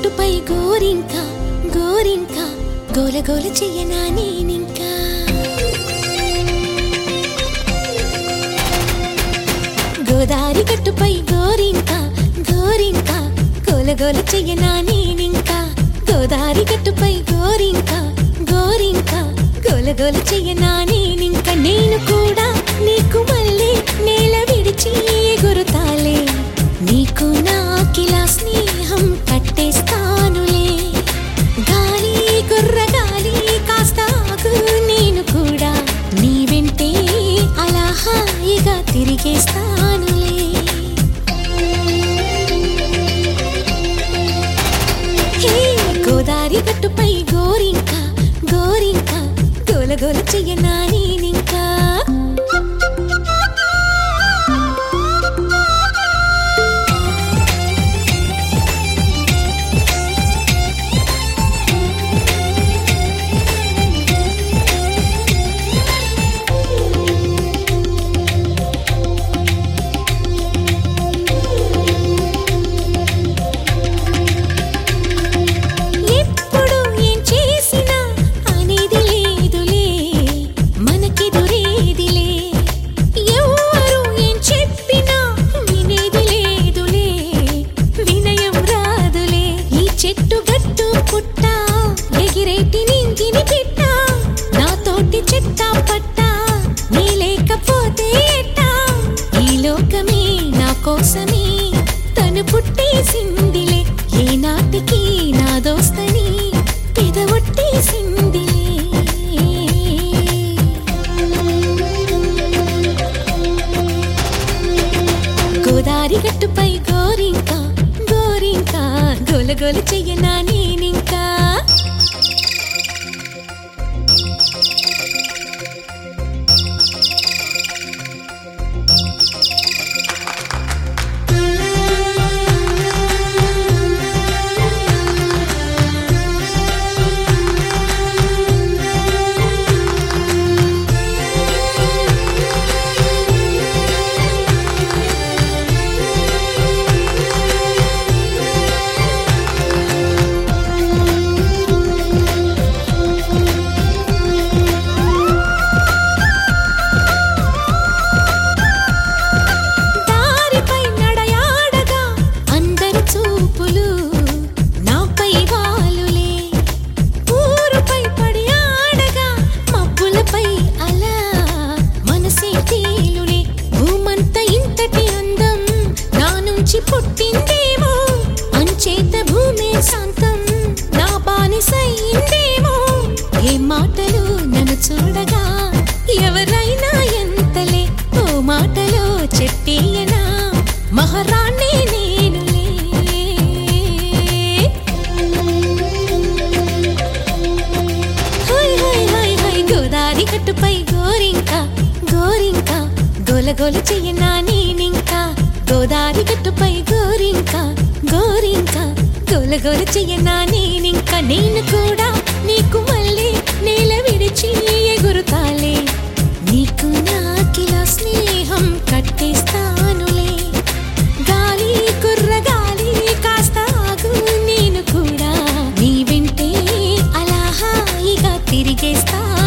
గట్టుపై గోరింక గోరింక గోలగోల చెయ్యనా నేనింకా గోదారి గట్టుపై గోరింక గోరింక గోలగోల చెయ్యనా నేనింకా గోదారి గట్టుపై గోరింక గోరింక గోలగోల చెయ్యనా నేనింక నేను కూడా నీకు మళ్ళీ నేల విడిచి ఎగురుతాలే నీకు నాకిలా స్నేహం కట్టేస్తానులే గాలి గుర్రగాలి కాస్త ఆగు నేను కూడా నీ వెంటే అలా హాయిగా తిరిగేస్తానులే హే గోదారి గట్టుపై గోరింక గోరింక గోలగోల చెయ్యనా నేనింకా కోసమే తను పుట్టేసిందిలే ఏ నాటికి నా దోస్తని పెదవొట్టేసిందిలే గోదారి గట్టుపై గోరింక గోరింక గోలగోల చెయ్యనా నేనింకా పుట్టిందేమో అంచేత భూమి శాంతం నా బానిసైందేమో ఏ మాటలు నన్ను చూడగా ఎవరైనా ఎంతలే ఓ మాటలో చెప్పేయనా మహారాణి నేనులే హై హై హై హై గోదారి గట్టుపై గోరింక గోరింక గోలగోల చెయ్యనా నేనింకా గోదారి గట్టుపై గోరింక గోరింక గోలగోల చెయ్యనా నేనింక నేను కూడా నీకు మళ్ళీ నేల విడిచి ఎగురుతాలే నీకు నాకిలా స్నేహం కట్టేస్తానులే గాలి గుర్రగాలి కాస్త ఆగు నేను కూడా నీ వెంటే అలా హాయిగా తిరిగేస్తా